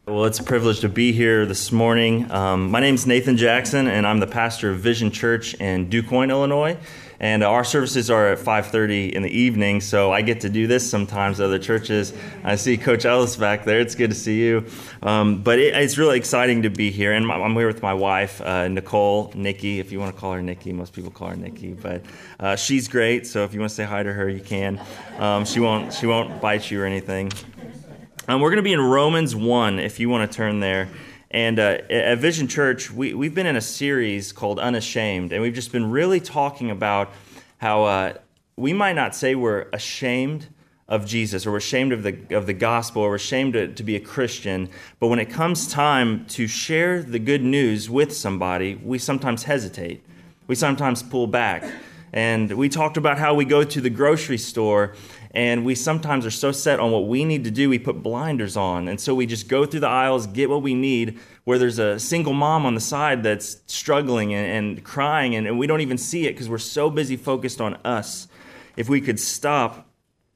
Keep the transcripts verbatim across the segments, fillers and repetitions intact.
Well, it's a privilege to be here this morning. Um, my name is Nathan Jackson, and I'm the pastor of Vision Church in DuQuoin, Illinois. And our services are at five thirty in the evening, so I get to do this sometimes at other churches. I see Coach Ellis back there. It's good to see you. Um, but it, it's really exciting to be here. And I'm here with my wife, uh, Nicole, Nikki, if you want to call her Nikki. Most people call her Nikki, but uh, she's great. So if you want to say hi to her, you can. Um, she won't. She won't bite you or anything. Um, we're going to be in Romans one, if you want to turn there. And uh, at Vision Church, we, we've been in a series called Unashamed, and we've just been really talking about how uh, we might not say we're ashamed of Jesus, or we're ashamed of the of the gospel, or we're ashamed to, to be a Christian, but when it comes time to share the good news with somebody, we sometimes hesitate. We sometimes pull back. And we talked about how we go to the grocery store and we sometimes are so set on what we need to do, we put blinders on. And so we just go through the aisles, get what we need, where there's a single mom on the side that's struggling and, and crying, and, and we don't even see it because we're so busy focused on us. If we could stop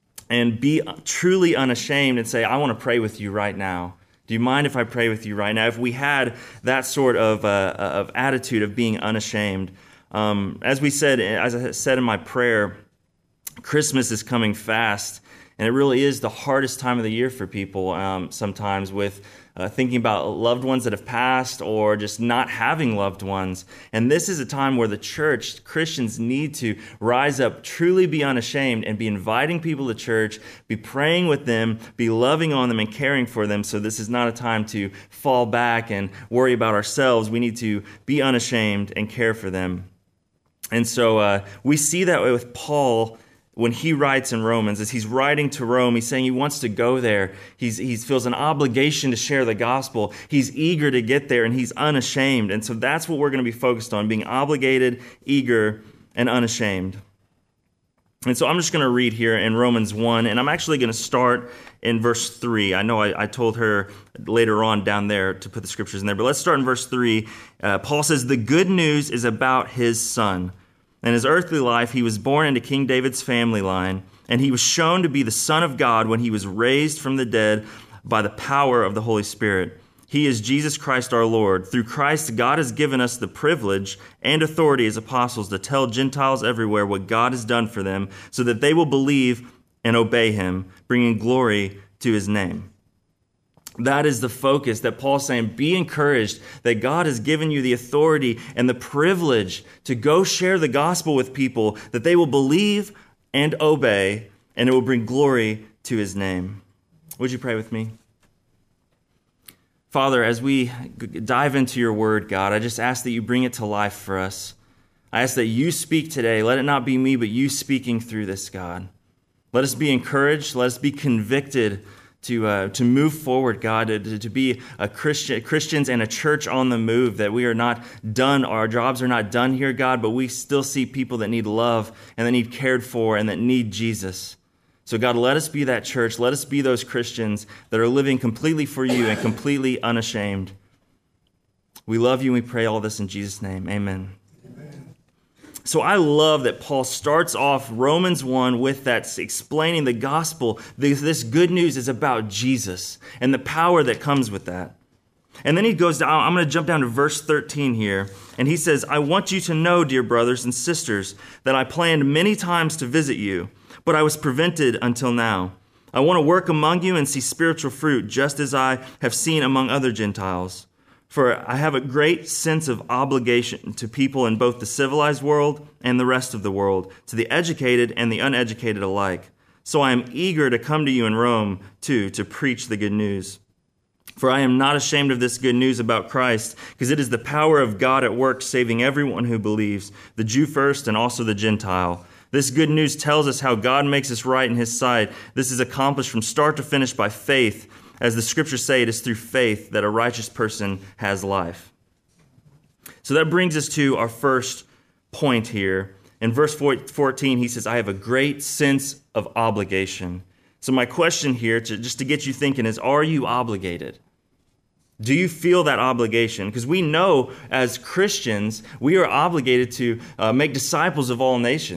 and be truly unashamed and say, I want to pray with you right now. Do you mind if I pray with you right now? If we had that sort of, uh, of attitude of being unashamed. Um, as we said, as I said in my prayer, Christmas is coming fast, and it really is the hardest time of the year for people um, sometimes with uh, thinking about loved ones that have passed or just not having loved ones. And this is a time where the church, Christians need to rise up, truly be unashamed, and be inviting people to church, be praying with them, be loving on them and caring for them. So this is not a time to fall back and worry about ourselves. We need to be unashamed and care for them. And so uh, we see that way with Paul when he writes in Romans. As he's writing to Rome, he's saying he wants to go there. He's, he feels an obligation to share the gospel. He's eager to get there, and he's unashamed. And so that's what we're going to be focused on, being obligated, eager, and unashamed. And so I'm just going to read here in Romans one, and I'm actually going to start in verse three. I know I, I told her later on down there to put the scriptures in there, but let's start in verse three. Uh, Paul says, the good news is about his son. In his earthly life, he was born into King David's family line, and he was shown to be the Son of God when he was raised from the dead by the power of the Holy Spirit. He is Jesus Christ our Lord. Through Christ, God has given us the privilege and authority as apostles to tell Gentiles everywhere what God has done for them, so that they will believe and obey him, bringing glory to his name. That is the focus that Paul's saying. Be encouraged that God has given you the authority and the privilege to go share the gospel with people, that they will believe and obey, and it will bring glory to his name. Would you pray with me? Father, as we dive into your word, God, I just ask that you bring it to life for us. I ask that you speak today. Let it not be me, but you speaking through this, God. Let us be encouraged. Let us be convicted to uh, to move forward, God, to, to be a Christian, Christians and a church on the move, that we are not done, our jobs are not done here, God, but we still see people that need love and that need cared for and that need Jesus. So God, let us be that church. Let us be those Christians that are living completely for you and completely unashamed. We love you and we pray all this in Jesus' name. Amen. So I love that Paul starts off Romans one with that, explaining the gospel. This, this good news is about Jesus and the power that comes with that. And then he goes down, I'm going to jump down to verse thirteen here. And he says, I want you to know, dear brothers and sisters, that I planned many times to visit you, but I was prevented until now. I want to work among you and see spiritual fruit, just as I have seen among other Gentiles. For I have a great sense of obligation to people in both the civilized world and the rest of the world, to the educated and the uneducated alike. So I am eager to come to you in Rome, too, to preach the good news. For I am not ashamed of this good news about Christ, because it is the power of God at work, saving everyone who believes, the Jew first and also the Gentile. This good news tells us how God makes us right in his sight. This is accomplished from start to finish by faith. As the scriptures say, it is through faith that a righteous person has life. So that brings us to our first point here. In verse fourteen, he says, I have a great sense of obligation. So my question here, to, just to get you thinking, is, are you obligated? Do you feel that obligation? Because we know as Christians, we are obligated to uh, make disciples of all nations.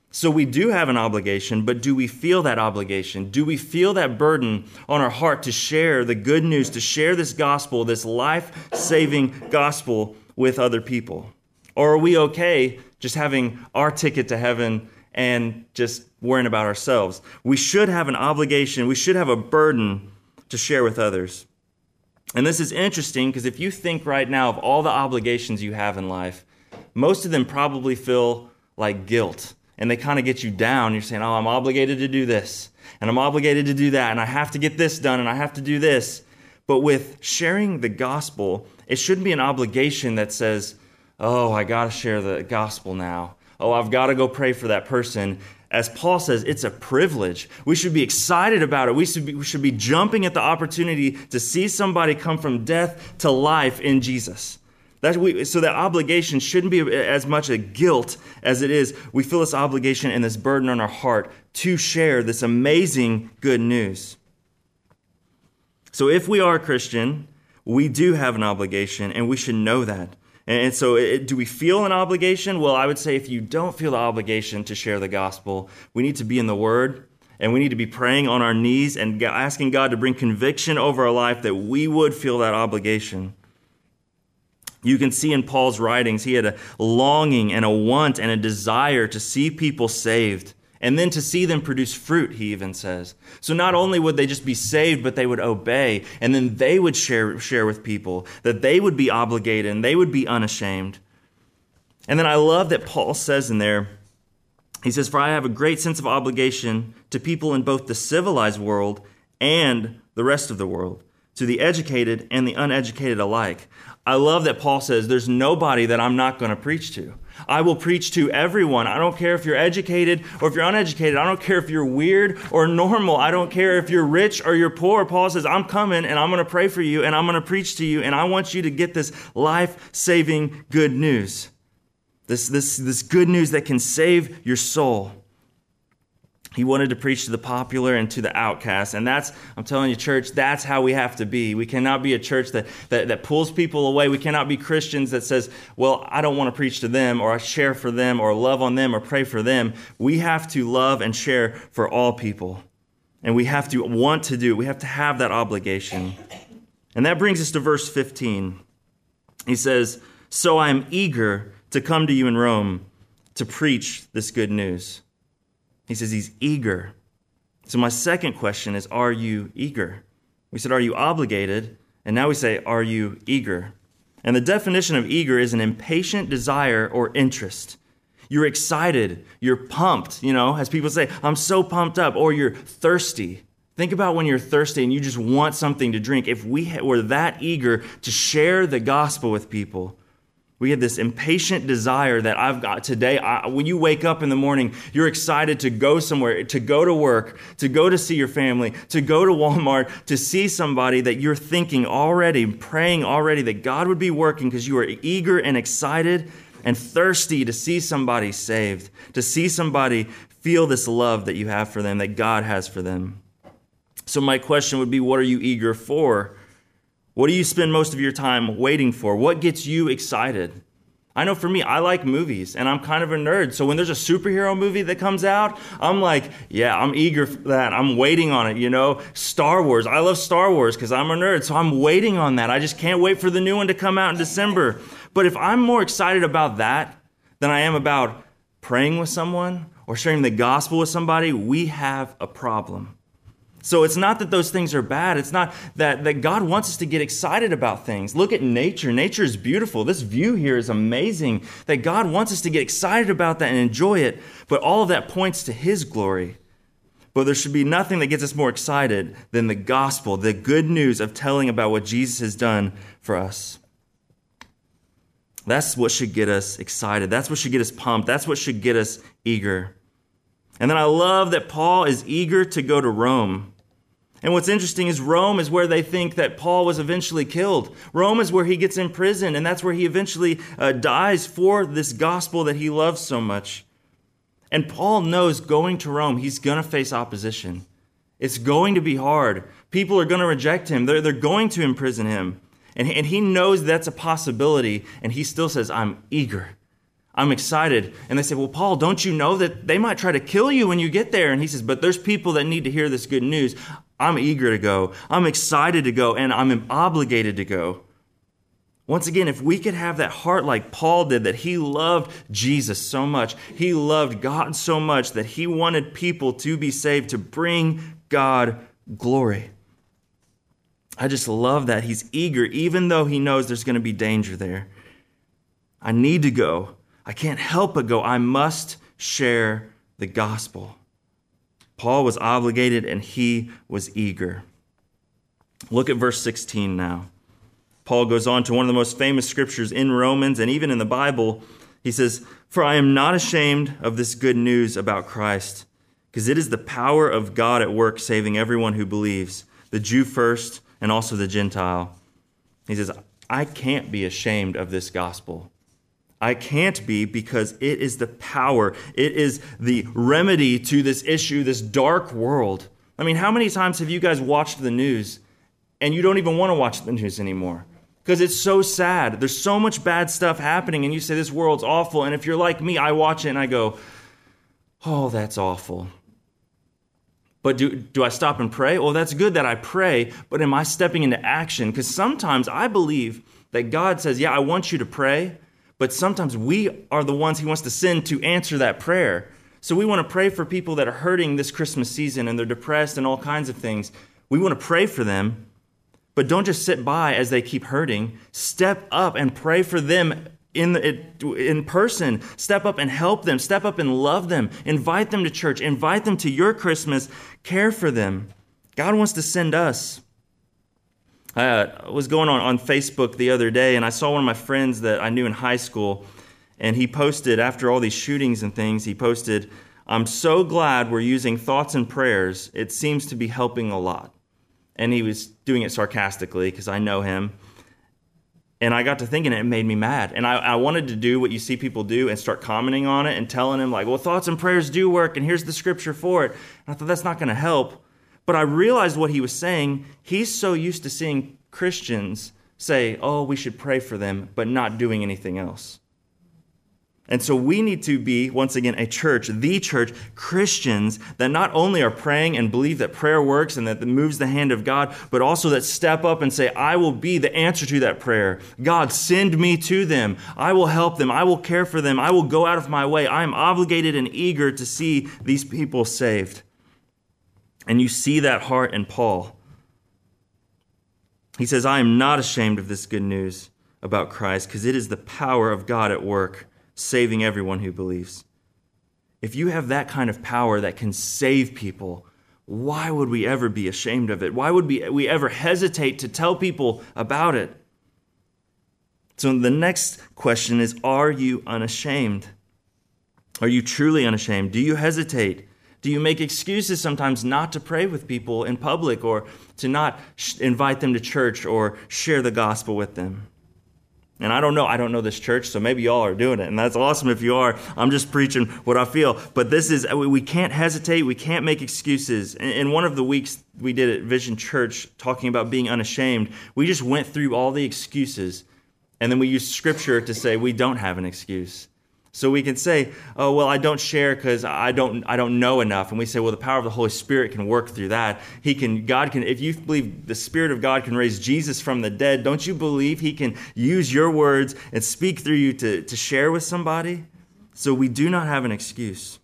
So we do have an obligation, but do we feel that obligation? Do we feel that burden on our heart to share the good news, to share this gospel, this life-saving gospel with other people? Or are we okay just having our ticket to heaven and just worrying about ourselves? We should have an obligation. We should have a burden to share with others. And this is interesting because if you think right now of all the obligations you have in life, most of them probably feel like guilt. And they kind of get you down. You're saying, oh, I'm obligated to do this, and I'm obligated to do that, and I have to get this done, and I have to do this. But with sharing the gospel, it shouldn't be an obligation that says, oh, I got to share the gospel now. Oh, I've got to go pray for that person. As Paul says, it's a privilege. We should be excited about it. We should be, we should be jumping at the opportunity to see somebody come from death to life in Jesus. That we, so that obligation shouldn't be as much a guilt as it is. We feel this obligation and this burden on our heart to share this amazing good news. So if we are a Christian, we do have an obligation, and we should know that. And so it, do we feel an obligation? Well, I would say if you don't feel the obligation to share the gospel, we need to be in the Word, and we need to be praying on our knees and asking God to bring conviction over our life that we would feel that obligation. You can see in Paul's writings, he had a longing and a want and a desire to see people saved, and then to see them produce fruit, he even says. So not only would they just be saved, but they would obey, and then they would share, share with people, that they would be obligated and they would be unashamed. And then I love that Paul says in there, he says, for I have a great sense of obligation to people in both the civilized world and the rest of the world, to the educated and the uneducated alike. I love that Paul says there's nobody that I'm not going to preach to. I will preach to everyone. I don't care if you're educated or if you're uneducated. I don't care if you're weird or normal. I don't care if you're rich or you're poor. Paul says, I'm coming and I'm going to pray for you and I'm going to preach to you, and I want you to get this life-saving good news. This, this, this good news that can save your soul. He wanted to preach to the popular and to the outcast. And that's, I'm telling you, church, that's how we have to be. We cannot be a church that, that, that pulls people away. We cannot be Christians that says, well, I don't want to preach to them, or I share for them, or love on them, or pray for them. We have to love and share for all people. And we have to want to do it. We have to have that obligation. And that brings us to verse fifteen. He says, so I am eager to come to you in Rome to preach this good news. He says he's eager. So my second question is, are you eager? We said, are you obligated? And now we say, are you eager? And the definition of eager is an impatient desire or interest. You're excited. You're pumped. You know, as people say, I'm so pumped up. Or you're thirsty. Think about when you're thirsty and you just want something to drink. If we were that eager to share the gospel with people, we have this impatient desire that I've got today. I, when you wake up in the morning, you're excited to go somewhere, to go to work, to go to see your family, to go to Walmart, to see somebody that you're thinking already, praying already that God would be working because you are eager and excited and thirsty to see somebody saved, to see somebody feel this love that you have for them, that God has for them. So my question would be, what are you eager for? What do you spend most of your time waiting for? What gets you excited? I know for me, I like movies, and I'm kind of a nerd. So when there's a superhero movie that comes out, I'm like, yeah, I'm eager for that. I'm waiting on it, you know? Star Wars. I love Star Wars because I'm a nerd, so I'm waiting on that. I just can't wait for the new one to come out in December. But if I'm more excited about that than I am about praying with someone or sharing the gospel with somebody, we have a problem. So it's not that those things are bad. It's not that, that God wants us to get excited about things. Look at nature. Nature is beautiful. This view here is amazing. That God wants us to get excited about that and enjoy it. But all of that points to His glory. But there should be nothing that gets us more excited than the gospel, the good news of telling about what Jesus has done for us. That's what should get us excited. That's what should get us pumped. That's what should get us eager. And then I love that Paul is eager to go to Rome. And what's interesting is Rome is where they think that Paul was eventually killed. Rome is where he gets imprisoned, and that's where he eventually uh, dies for this gospel that he loves so much. And Paul knows going to Rome, he's going to face opposition. It's going to be hard. People are going to reject him. They're, they're going to imprison him. And, and he knows that's a possibility, and he still says, I'm eager. I'm excited. And they say, well, Paul, don't you know that they might try to kill you when you get there? And he says, but there's people that need to hear this good news. I'm eager to go. I'm excited to go, and I'm obligated to go. Once again, if we could have that heart like Paul did, that he loved Jesus so much, he loved God so much that he wanted people to be saved, to bring God glory. I just love that. He's eager, even though he knows there's going to be danger there. I need to go. I can't help but go. I must share the gospel. Paul was obligated and he was eager. Look at verse sixteen now. Paul goes on to one of the most famous scriptures in Romans and even in the Bible. He says, for I am not ashamed of this good news about Christ, because it is the power of God at work saving everyone who believes, the Jew first and also the Gentile. He says, I can't be ashamed of this gospel. I can't be, because it is the power. It is the remedy to this issue, this dark world. I mean, how many times have you guys watched the news and you don't even want to watch the news anymore? Because it's so sad. There's so much bad stuff happening, and you say this world's awful. And if you're like me, I watch it and I go, oh, that's awful. But do, do I stop and pray? Well, that's good that I pray, but am I stepping into action? Because sometimes I believe that God says, yeah, I want you to pray, but sometimes we are the ones he wants to send to answer that prayer. So we want to pray for people that are hurting this Christmas season and they're depressed and all kinds of things. We want to pray for them. But don't just sit by as they keep hurting. Step up and pray for them in in person. Step up and help them. Step up and love them. Invite them to church. Invite them to your Christmas. Care for them. God wants to send us. I was going on, on Facebook the other day, and I saw one of my friends that I knew in high school, and he posted, after all these shootings and things, he posted, I'm so glad we're using thoughts and prayers. It seems to be helping a lot. And he was doing it sarcastically because I know him. And I got to thinking, it made me mad. And I, I wanted to do what you see people do and start commenting on it and telling him, like, well, thoughts and prayers do work, and here's the scripture for it. And I thought, that's not going to help. But I realized what he was saying. He's so used to seeing Christians say, oh, we should pray for them, but not doing anything else. And so we need to be, once again, a church, the church, Christians that not only are praying and believe that prayer works and that it moves the hand of God, but also that step up and say, I will be the answer to that prayer. God, send me to them. I will help them. I will care for them. I will go out of my way. I am obligated and eager to see these people saved. And you see that heart in Paul. He says, I am not ashamed of this good news about Christ, because it is the power of God at work, saving everyone who believes. If you have that kind of power that can save people, why would we ever be ashamed of it? Why would we, we ever hesitate to tell people about it? So the next question is, are you unashamed? Are you truly unashamed? Do you hesitate? Do you make excuses sometimes not to pray with people in public, or to not sh- invite them to church or share the gospel with them? And I don't know, I don't know this church, so maybe y'all are doing it. And that's awesome if you are. I'm just preaching what I feel. But this is, we can't hesitate. We can't make excuses. In one of the weeks we did at Vision Church, talking about being unashamed, we just went through all the excuses. And then we used scripture to say we don't have an excuse. So we can say, oh, well, I don't share because I don't I don't know enough. And we say, well, the power of the Holy Spirit can work through that. He can, God can, if you believe the Spirit of God can raise Jesus from the dead, don't you believe he can use your words and speak through you to, to share with somebody? So we do not have an excuse.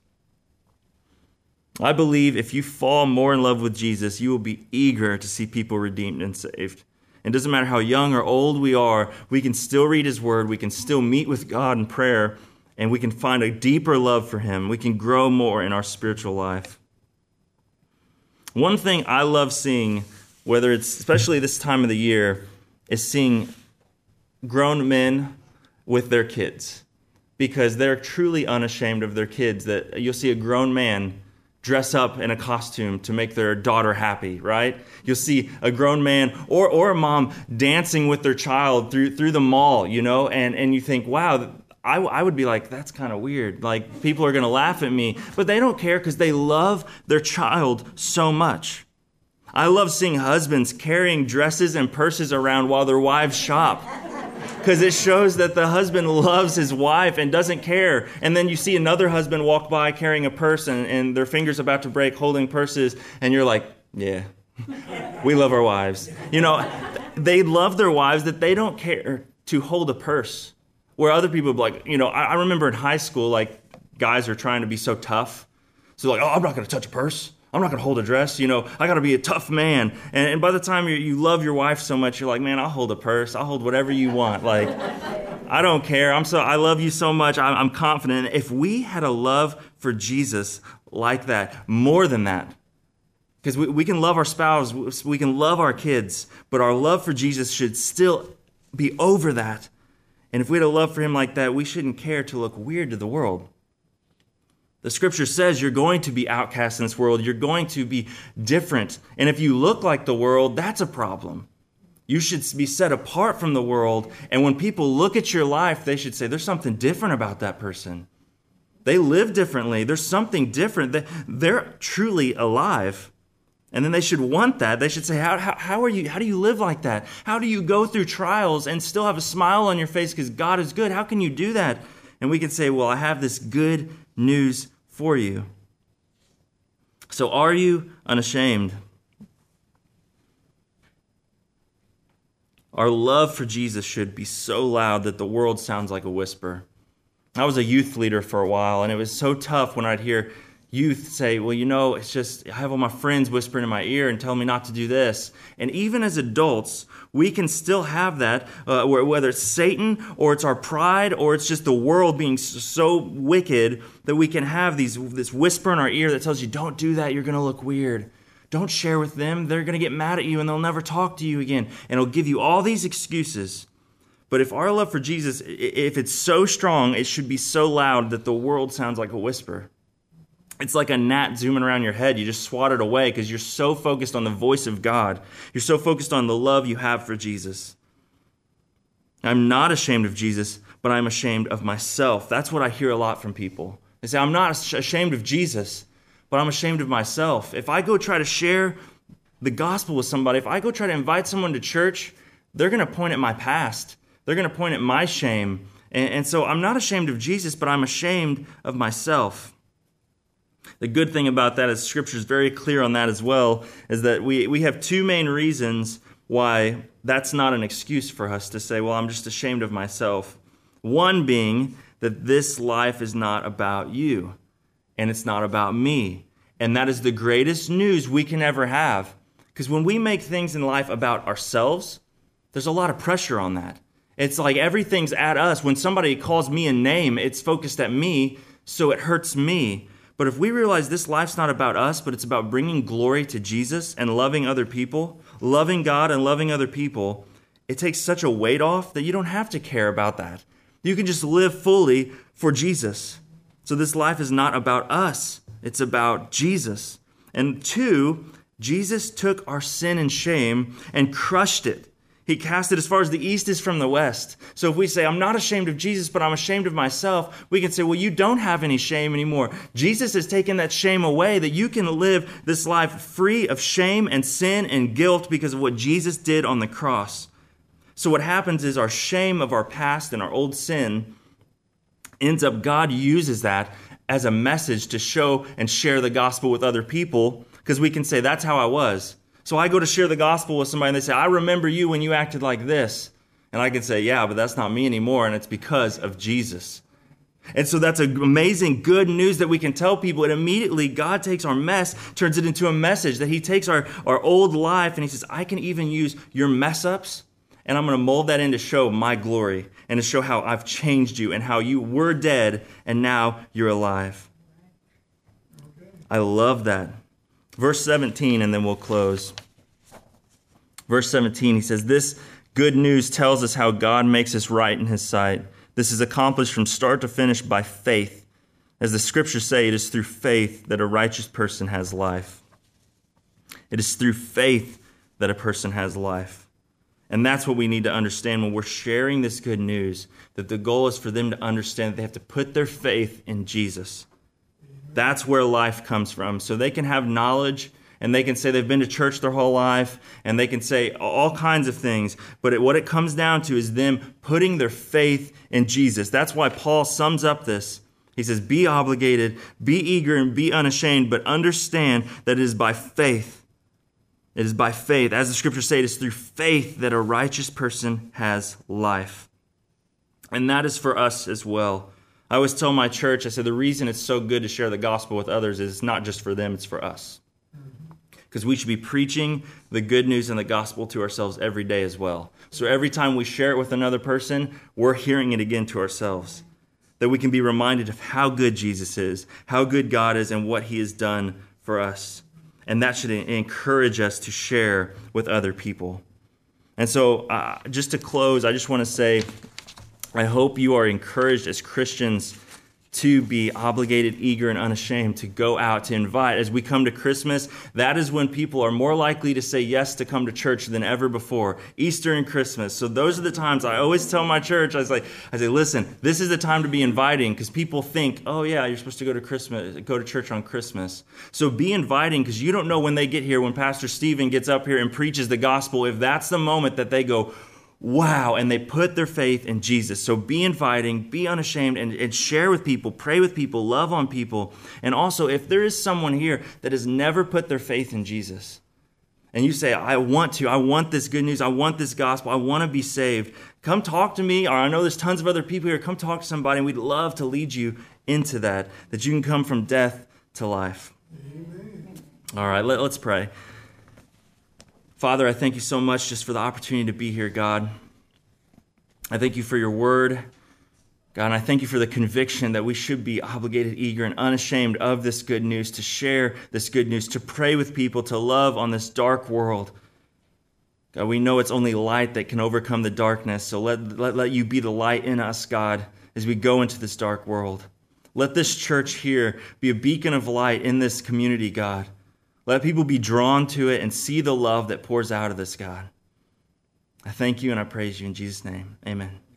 I believe if you fall more in love with Jesus, you will be eager to see people redeemed and saved. It doesn't matter how young or old we are, we can still read his word, we can still meet with God in prayer, and we can find a deeper love for him. We can grow more in our spiritual life. One thing I love seeing, whether it's especially this time of the year, is seeing grown men with their kids, because they're truly unashamed of their kids. That you'll see a grown man dress up in a costume to make their daughter happy, right? You'll see a grown man or or a mom dancing with their child through through the mall, you know, and, and you think, wow, I, I would be like, that's kind of weird. Like, people are going to laugh at me. But they don't care because they love their child so much. I love seeing husbands carrying dresses and purses around while their wives shop. because it shows that the husband loves his wife and doesn't care. And then you see another husband walk by carrying a purse and, and their fingers about to break holding purses, and you're like, yeah, we love our wives. You know, they love their wives that they don't care to hold a purse. Where other people, like, you know, I, I remember in high school, like, guys are trying to be so tough. So like, oh, I'm not going to touch a purse. I'm not going to hold a dress. You know, I got to be a tough man. And, and by the time you you love your wife so much, you're like, man, I'll hold a purse. I'll hold whatever you want. Like, I don't care. I'm so I love you so much. I'm, I'm confident. If we had a love for Jesus like that, more than that, because we, we can love our spouse, we can love our kids, but our love for Jesus should still be over that. And if we had a love for him like that, we shouldn't care to look weird to the world. The scripture says you're going to be outcast in this world. You're going to be different. And if you look like the world, that's a problem. You should be set apart from the world. And when people look at your life, they should say, there's something different about that person. They live differently. There's something different. They're truly alive. And then they should want that. They should say, how, how, how are you? How do you live like that? How do you go through trials and still have a smile on your face because God is good? How can you do that? And we can say, well, I have this good news for you. So are you unashamed? Our love for Jesus should be so loud that the world sounds like a whisper. I was a youth leader for a while, and it was so tough when I'd hear youth say, well, you know, it's just, I have all my friends whispering in my ear and telling me not to do this. And even as adults, we can still have that, uh, whether it's Satan or it's our pride or it's just the world being so wicked that we can have these this whisper in our ear that tells you, don't do that, you're going to look weird. Don't share with them. They're going to get mad at you and they'll never talk to you again. And it'll give you all these excuses. But if our love for Jesus, if it's so strong, it should be so loud that the world sounds like a whisper. It's like a gnat zooming around your head. You just swat it away because you're so focused on the voice of God. You're so focused on the love you have for Jesus. I'm not ashamed of Jesus, but I'm ashamed of myself. That's what I hear a lot from people. They say, I'm not ashamed of Jesus, but I'm ashamed of myself. If I go try to share the gospel with somebody, if I go try to invite someone to church, they're going to point at my past. They're going to point at my shame. And, and so I'm not ashamed of Jesus, but I'm ashamed of myself. The good thing about that is Scripture is very clear on that as well, is that we, we have two main reasons why that's not an excuse for us to say, well, I'm just ashamed of myself. One being that this life is not about you, and it's not about me. And that is the greatest news we can ever have. Because when we make things in life about ourselves, there's a lot of pressure on that. It's like everything's at us. When somebody calls me a name, it's focused at me, so it hurts me. But if we realize this life's not about us, but it's about bringing glory to Jesus and loving other people, loving God and loving other people, it takes such a weight off that you don't have to care about that. You can just live fully for Jesus. So this life is not about us. It's about Jesus. And two, Jesus took our sin and shame and crushed it. He cast it as far as the east is from the west. So if we say, I'm not ashamed of Jesus, but I'm ashamed of myself, we can say, well, you don't have any shame anymore. Jesus has taken that shame away, that you can live this life free of shame and sin and guilt because of what Jesus did on the cross. So what happens is our shame of our past and our old sin ends up, God uses that as a message to show and share the gospel with other people, because we can say, that's how I was. So I go to share the gospel with somebody and they say, I remember you when you acted like this. And I can say, yeah, but that's not me anymore. And it's because of Jesus. And so that's an amazing good news that we can tell people. And immediately God takes our mess, turns it into a message, that he takes our, our old life and he says, I can even use your mess ups and I'm going to mold that in to show my glory and to show how I've changed you and how you were dead and now you're alive. I love that. Verse seventeen, and then we'll close. Verse seventeen, he says, this good news tells us how God makes us right in his sight. This is accomplished from start to finish by faith. As the scriptures say, it is through faith that a righteous person has life. It is through faith that a person has life. And that's what we need to understand when we're sharing this good news, that the goal is for them to understand that they have to put their faith in Jesus. That's where life comes from. So they can have knowledge and they can say they've been to church their whole life, and they can say all kinds of things. But it, what it comes down to is them putting their faith in Jesus. That's why Paul sums up this. He says, be obligated, be eager, and be unashamed, but understand that it is by faith. It is by faith. As the scriptures say, it is through faith that a righteous person has life. And that is for us as well. I always tell my church, I said, the reason it's so good to share the gospel with others is it's not just for them, it's for us. Because we should be preaching the good news and the gospel to ourselves every day as well. So every time we share it with another person, we're hearing it again to ourselves. That we can be reminded of how good Jesus is, how good God is, and what he has done for us. And that should encourage us to share with other people. And so uh, just to close, I just want to say, I hope you are encouraged as Christians to be obligated, eager, and unashamed to go out, to invite. As we come to Christmas, that is when people are more likely to say yes to come to church than ever before. Easter and Christmas. So those are the times I always tell my church, I was like, I say, listen, this is the time to be inviting, because people think, oh yeah, you're supposed to go to Christmas, go to church on Christmas. So be inviting, because you don't know when they get here, when Pastor Stephen gets up here and preaches the gospel, if that's the moment that they go, wow, and they put their faith in Jesus. So be inviting, be unashamed, and, and share with people, pray with people, love on people. And also, if there is someone here that has never put their faith in Jesus, and you say, I want to, I want this good news, I want this gospel, I want to be saved, come talk to me, or I know there's tons of other people here, come talk to somebody, and we'd love to lead you into that, that you can come from death to life. Amen. All right, let, let's pray. Father, I thank you so much just for the opportunity to be here, God. I thank you for your word, God, and I thank you for the conviction that we should be obligated, eager, and unashamed of this good news, to share this good news, to pray with people, to love on this dark world. God, we know it's only light that can overcome the darkness, so let, let, let you be the light in us, God, as we go into this dark world. Let this church here be a beacon of light in this community, God. Let people be drawn to it and see the love that pours out of this, God. I thank you and I praise you in Jesus' name. Amen.